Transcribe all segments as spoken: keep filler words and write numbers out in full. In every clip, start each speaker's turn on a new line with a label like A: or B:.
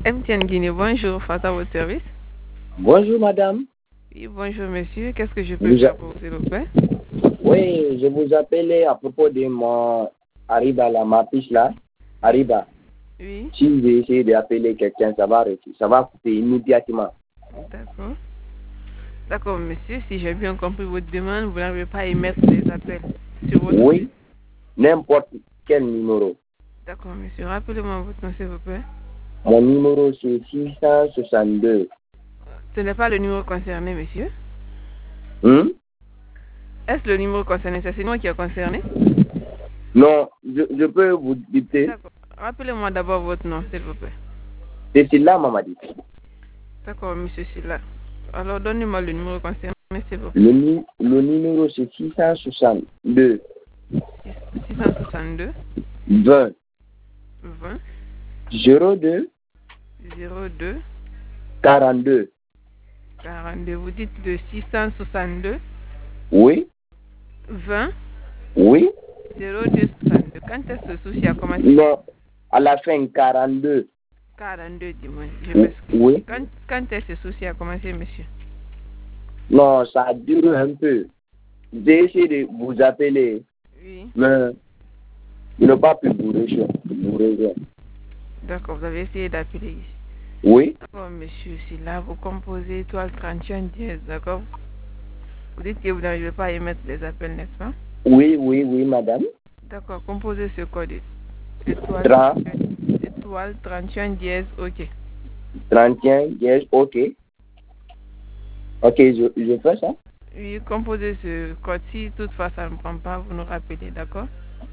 A: M T N Guinée, bonjour, face à votre service.
B: Bonjour madame.
A: Oui, bonjour monsieur, qu'est-ce que je peux
B: Vous
A: faire
B: a-
A: pour vous, s'il vous plaît?
B: Oui, je vous appelais à propos de mon Ariba, là, ma fiche là. Ariba.
A: Oui,
B: Si j'ai essayé d'appeler quelqu'un, ça va arrêter. Ça va couper immédiatement.
A: d'accord. D'accord, monsieur, si j'ai bien compris votre demande, vous n'arrivez pas à émettre les appels sur votre
B: Oui,
A: site.
B: n'importe quel numéro.
A: D'accord, monsieur, rappelez-moi votre nom, s'il vous plaît.
B: Mon numéro c'est six cent soixante-deux.
A: Ce n'est pas le numéro concerné, monsieur.
B: Hum?
A: Est-ce le numéro concerné? C'est celui qui est concerné?
B: Non, je, je peux vous dicter.
A: D'accord. Rappelez-moi d'abord votre nom, s'il vous plaît.
B: C'est celui-là, maman dit.
A: D'accord, monsieur Silla. Alors, donnez-moi le numéro concerné, s'il vous plaît.
B: Le, nu- le numéro c'est six cent soixante-deux
A: six cent soixante-deux,
B: vingt
A: vingt,
B: zéro deux
A: zéro deux,
B: quarante-deux.
A: quarante-deux. Vous dites le six cent soixante-deux,
B: Oui,
A: vingt,
B: oui.
A: zéro deux, soixante-deux. Quand est-ce que ce souci a commencé?
B: Non, à la fin quarante-deux.
A: quarante-deux, dis-moi. Je
B: Oui.
A: m'excuse.
B: Oui.
A: Quand, quand est-ce que ce souci a commencé, monsieur?
B: Non, ça dure un peu. J'ai essayé de vous appeler,
A: Oui.
B: mais je n'ai pas pu vous rejoindre. Vous rejoindre.
A: D'accord, vous avez essayé d'appeler ici.
B: Oui,
A: D'accord, monsieur, si là, vous composez étoile trente et un dièse, d'accord? Vous dites que vous n'arrivez pas à émettre les appels, n'est-ce pas?
B: oui, oui, oui, madame.
A: D'accord, composez ce code. Étoile,
B: trente,
A: étoile trente et un dièse, ok.
B: trente et un, yes, ok. Ok, je, je fais ça.
A: Oui, composez ce code. Si toutefois ça ne prend pas, vous nous rappelez, d'accord?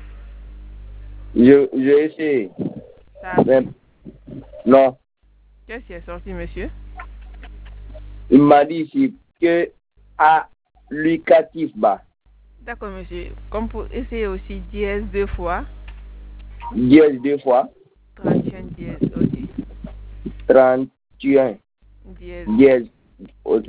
B: Je, j'ai essayé.
A: Ça a
B: Mais
A: pris.
B: non,
A: Qu'est-ce qui est sorti, monsieur?
B: il m'a dit ici que à locatif bas,
A: D'accord, monsieur. Compo essayez aussi dièse deux fois.
B: yes deux fois,
A: trente et un dièse, ok.
B: trente et un,
A: Dièse.
B: yes, ok.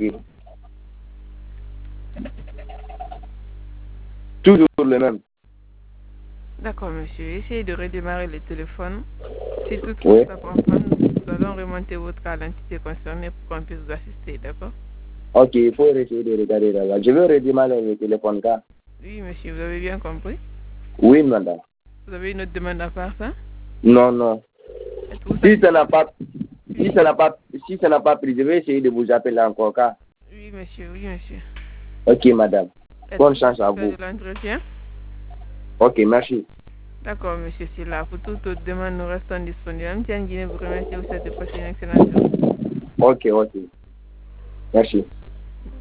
B: Toujours le même.
A: D'accord, monsieur. Essayez de redémarrer le téléphone. Si toutefois
B: Oui.
A: ça ne prend pas, nous allons remonter votre cas à l'entité concernée pour qu'on puisse vous assister, d'accord?
B: Ok, il faut essayer de regarder là-bas. Je vais redémarrer le téléphone car.
A: Oui, monsieur, vous avez bien compris?
B: Oui, madame.
A: Vous avez une autre demande à part ça?
B: Non, non.
A: Êtes-vous
B: Si ça
A: satisfait?
B: n'a pas, si ça n'a pas, si ça n'a pas pris, je vais essayer de vous appeler encore car.
A: Oui, monsieur, oui, monsieur.
B: Ok, madame. Bonne
A: Êtes-vous
B: chance à
A: satisfait
B: vous.
A: de l'entretien?
B: Ok, merci.
A: D'accord, monsieur Silla. Pour toute autre demande, nous restons disponibles. M T N Guinée vous remercie. Vous souhaite de passer une excellente journée.
B: Ok, ok. Merci.